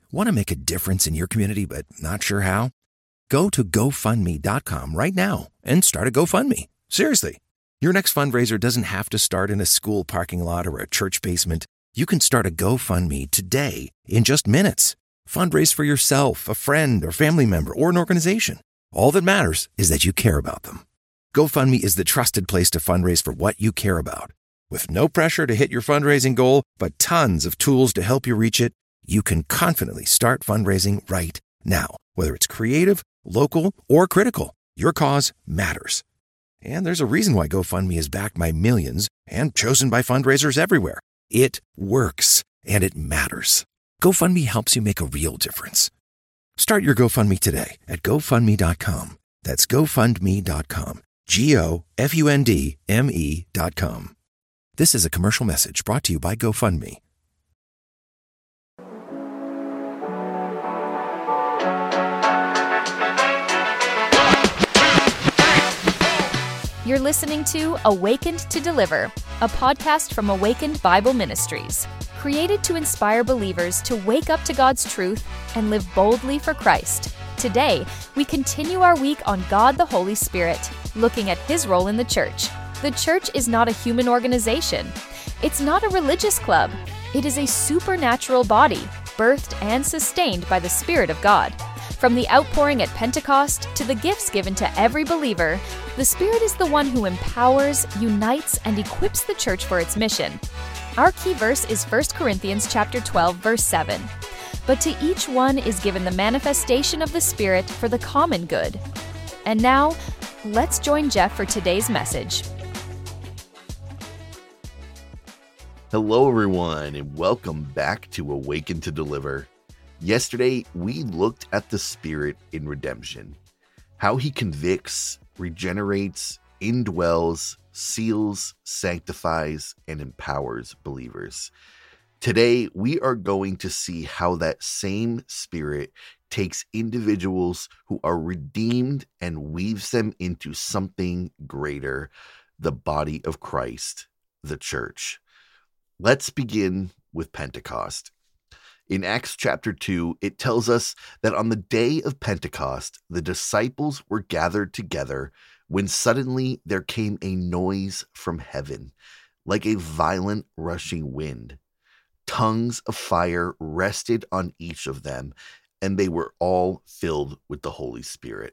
Want to make a difference in your community but not sure how? Go to GoFundMe.com right now and start a GoFundMe. Seriously. Your next fundraiser doesn't have to start in a school parking lot or a church basement. You can start a GoFundMe today in just minutes. Fundraise for yourself, a friend or family member, or an organization. All that matters is that you care about them. GoFundMe is the trusted place to fundraise for what you care about. With no pressure to hit your fundraising goal, but tons of tools to help you reach it, you can confidently start fundraising right now. Whether it's creative, local, or critical, your cause matters. And there's a reason why GoFundMe is backed by millions and chosen by fundraisers everywhere. It works, and it matters. GoFundMe helps you make a real difference. Start your GoFundMe today at GoFundMe.com. That's GoFundMe.com. GoFundMe.com. This is a commercial message brought to you by GoFundMe. You're listening to Awakened to Deliver, a podcast from Awakened Bible Ministries, created to inspire believers to wake up to God's truth and live boldly for Christ. Today, we continue our week on God the Holy Spirit, looking at His role in the church. The church is not a human organization. It's not a religious club. It is a supernatural body, birthed and sustained by the Spirit of God. From the outpouring at Pentecost to the gifts given to every believer, the Spirit is the one who empowers, unites, and equips the church for its mission. Our key verse is 1 Corinthians chapter 12, verse 7. But to each one is given the manifestation of the Spirit for the common good. And now, let's join Jeff for today's message. Hello, everyone, and welcome back to Awaken to Deliver. Yesterday, we looked at the Spirit in redemption, how He convicts, regenerates, indwells, seals, sanctifies, and empowers believers. Today, we are going to see how that same Spirit takes individuals who are redeemed and weaves them into something greater, the body of Christ, the church. Let's begin with Pentecost. In Acts chapter 2, it tells us that on the day of Pentecost, the disciples were gathered together when suddenly there came a noise from heaven, like a violent rushing wind. Tongues of fire rested on each of them, and they were all filled with the Holy Spirit.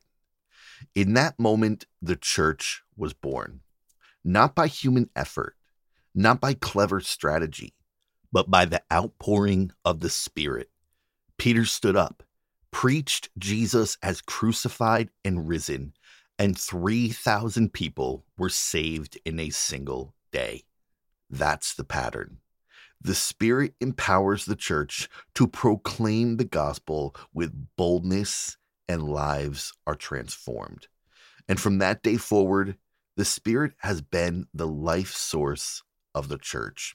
In that moment, the church was born, not by human effort, not by clever strategy, but by the outpouring of the Spirit. Peter stood up, preached Jesus as crucified and risen, and 3,000 people were saved in a single day. That's the pattern. The Spirit empowers the church to proclaim the gospel with boldness, and lives are transformed. And from that day forward, the Spirit has been the life source of the church.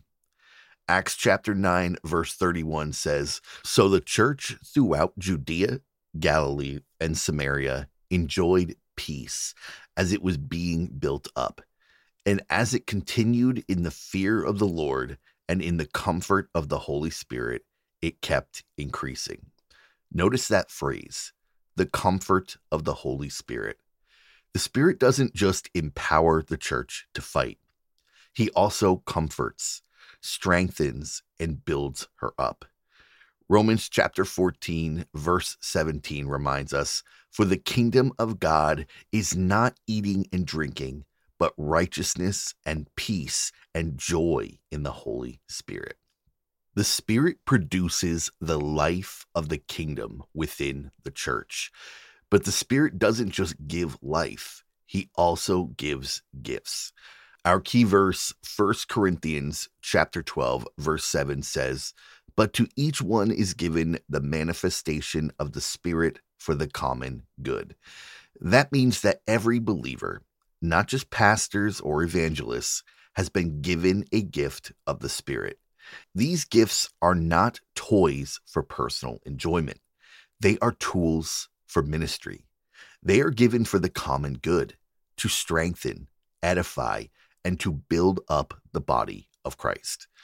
Acts chapter 9, verse 31 says, "So the church throughout Judea, Galilee, and Samaria enjoyed peace as it was being built up. And as it continued in the fear of the Lord and in the comfort of the Holy Spirit, it kept increasing." Notice that phrase, the comfort of the Holy Spirit. The Spirit doesn't just empower the church to fight. He also comforts, strengthens, and builds her up. Romans chapter 14, verse 17 reminds us, "For the kingdom of God is not eating and drinking, but righteousness and peace and joy in the Holy Spirit." The Spirit produces the life of the kingdom within the church. But the Spirit doesn't just give life, He also gives gifts. Our key verse, 1 Corinthians chapter 12, verse 7 says, "But to each one is given the manifestation of the Spirit for the common good." That means that every believer, not just pastors or evangelists, has been given a gift of the Spirit. These gifts are not toys for personal enjoyment. They are tools for ministry. They are given for the common good, to strengthen, edify, and to build up the body of Christ.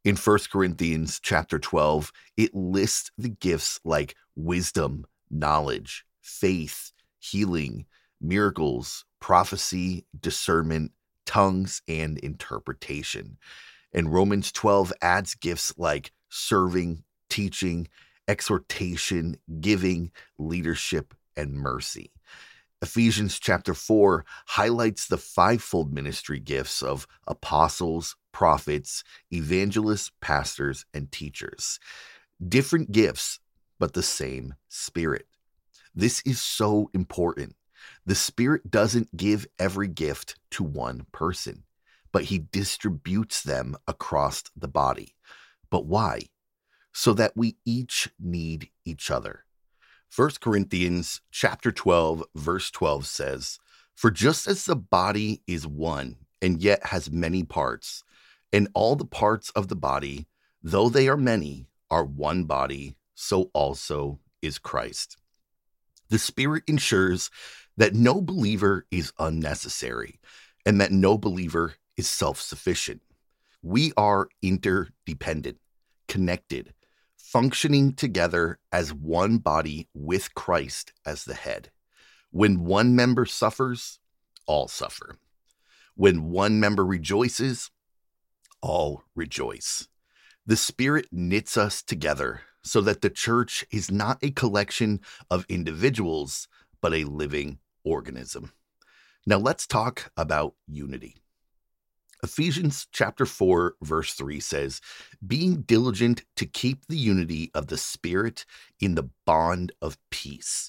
In 1 Corinthians chapter 12, it lists the gifts like wisdom, knowledge, faith, healing, miracles, prophecy, discernment, tongues, and interpretation. And Romans 12 adds gifts like serving, teaching, exhortation, giving, leadership, and mercy. Ephesians chapter 4 highlights the fivefold ministry gifts of apostles, prophets, evangelists, pastors, and teachers. Different gifts, but the same Spirit. This is so important. The Spirit doesn't give every gift to one person, but He distributes them across the body. But why? So that we each need each other. 1 Corinthians chapter 12, verse 12 says, "For just as the body is one and yet has many parts, and all the parts of the body, though they are many, are one body, so also is Christ." The Spirit ensures that no believer is unnecessary and that no believer is self-sufficient. We are interdependent, connected, functioning together as one body with Christ as the head. When one member suffers, all suffer. When one member rejoices, all rejoice. The Spirit knits us together so that the church is not a collection of individuals, but a living organism. Now let's talk about unity. Ephesians chapter 4, verse 3 says, "Being diligent to keep the unity of the Spirit in the bond of peace."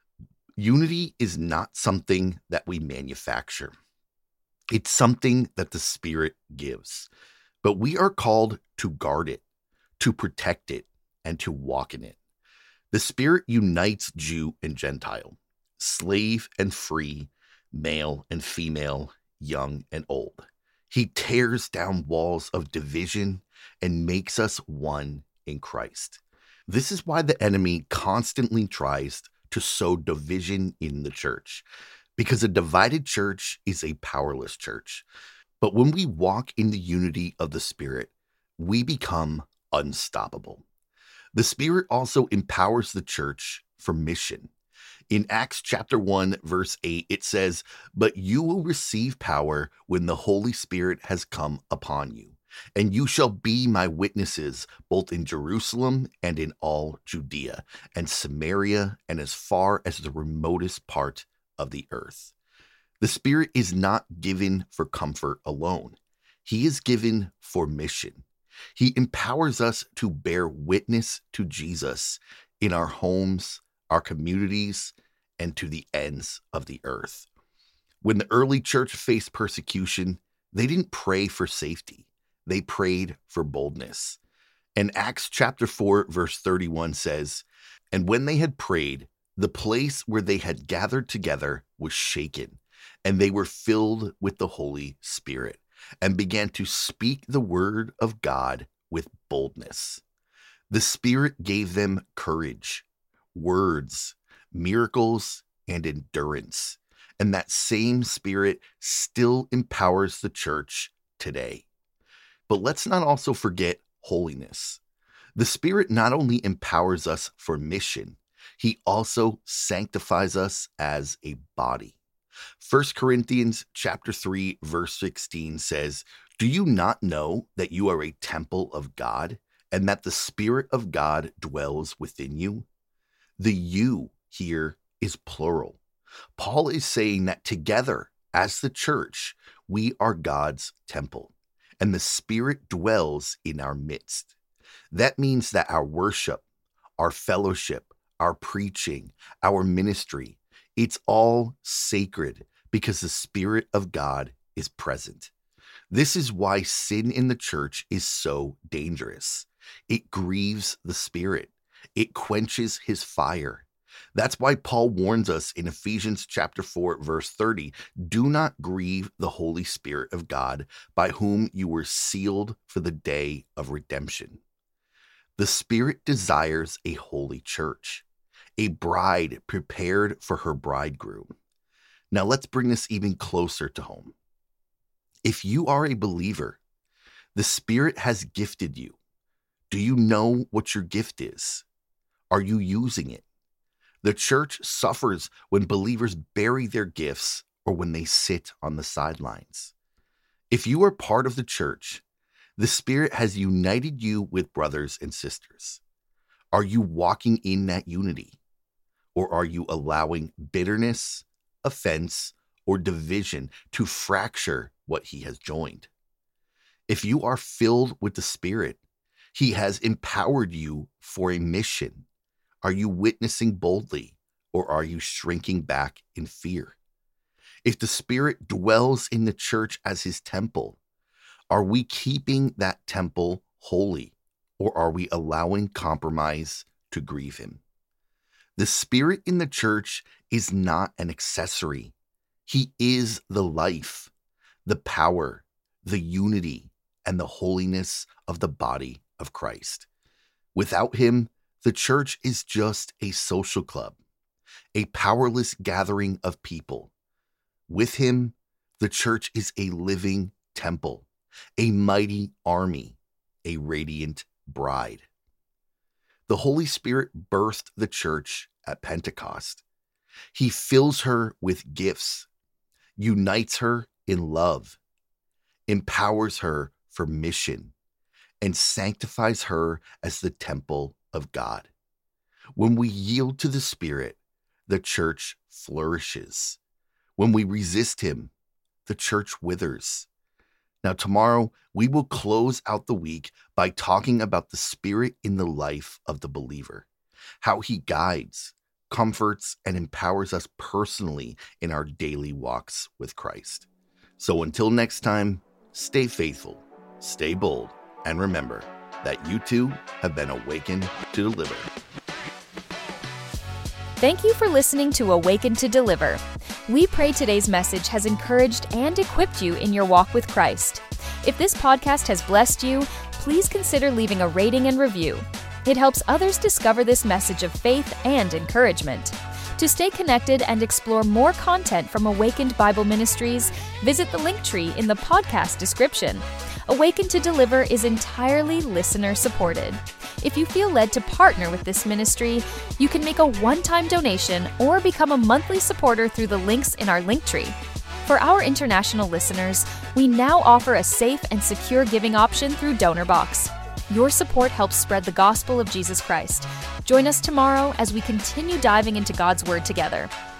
Unity is not something that we manufacture. It's something that the Spirit gives. But we are called to guard it, to protect it, and to walk in it. The Spirit unites Jew and Gentile, slave and free, male and female, young and old. He tears down walls of division and makes us one in Christ. This is why the enemy constantly tries to sow division in the church, because a divided church is a powerless church. But when we walk in the unity of the Spirit, we become unstoppable. The Spirit also empowers the church for mission. In Acts chapter 1, verse 8, it says, "But you will receive power when the Holy Spirit has come upon you, and you shall be my witnesses both in Jerusalem and in all Judea and Samaria and as far as the remotest part of the earth." The Spirit is not given for comfort alone. He is given for mission. He empowers us to bear witness to Jesus in our homes, our communities, and to the ends of the earth. When the early church faced persecution, they didn't pray for safety. They prayed for boldness. And Acts chapter 4, verse 31 says, "And when they had prayed, the place where they had gathered together was shaken, and they were filled with the Holy Spirit, and began to speak the word of God with boldness." The Spirit gave them courage, words, miracles, and endurance. And that same Spirit still empowers the church today. But let's not also forget holiness. The Spirit not only empowers us for mission, He also sanctifies us as a body. 1 Corinthians chapter 3, verse 16 says, "Do you not know that you are a temple of God, and that the Spirit of God dwells within you?" The "you" here is plural. Paul is saying that together, as the church, we are God's temple, and the Spirit dwells in our midst. That means that our worship, our fellowship, our preaching, our ministry, it's all sacred because the Spirit of God is present. This is why sin in the church is so dangerous. It grieves the Spirit. It quenches His fire. That's why Paul warns us in Ephesians chapter 4, verse 30, "Do not grieve the Holy Spirit of God, by whom you were sealed for the day of redemption." The Spirit desires a holy church, a bride prepared for her bridegroom. Now let's bring this even closer to home. If you are a believer, The Spirit has gifted you. Do you know what your gift is? Are you using it? The church suffers when believers bury their gifts or when they sit on the sidelines. If you are part of the church, the Spirit has united you with brothers and sisters. Are you walking in that unity? Or are you allowing bitterness, offense, or division to fracture what He has joined? If you are filled with the Spirit, He has empowered you for a mission. Are you witnessing boldly, or are you shrinking back in fear? If the Spirit dwells in the church as His temple, are we keeping that temple holy, or are we allowing compromise to grieve Him? The Spirit in the church is not an accessory. He is the life, the power, the unity, and the holiness of the body of Christ. Without Him, the church is just a social club, a powerless gathering of people. With Him, the church is a living temple, a mighty army, a radiant bride. The Holy Spirit birthed the church at Pentecost. He fills her with gifts, unites her in love, empowers her for mission, and sanctifies her as the temple of God. When we yield to the Spirit, the church flourishes. When we resist Him, the church withers. Now, tomorrow, we will close out the week by talking about the Spirit in the life of the believer, how He guides, comforts, and empowers us personally in our daily walks with Christ. So until next time, stay faithful, stay bold, and remember that you too have been awakened to deliver. Thank you for listening to Awaken to Deliver. We pray today's message has encouraged and equipped you in your walk with Christ. If this podcast has blessed you, please consider leaving a rating and review. It helps others discover this message of faith and encouragement. To stay connected and explore more content from Awakened Bible Ministries, visit the link tree in the podcast description. Awaken to Deliver is entirely listener-supported. If you feel led to partner with this ministry, you can make a one-time donation or become a monthly supporter through the links in our link tree. For our international listeners, we now offer a safe and secure giving option through DonorBox. Your support helps spread the gospel of Jesus Christ. Join us tomorrow as we continue diving into God's Word together.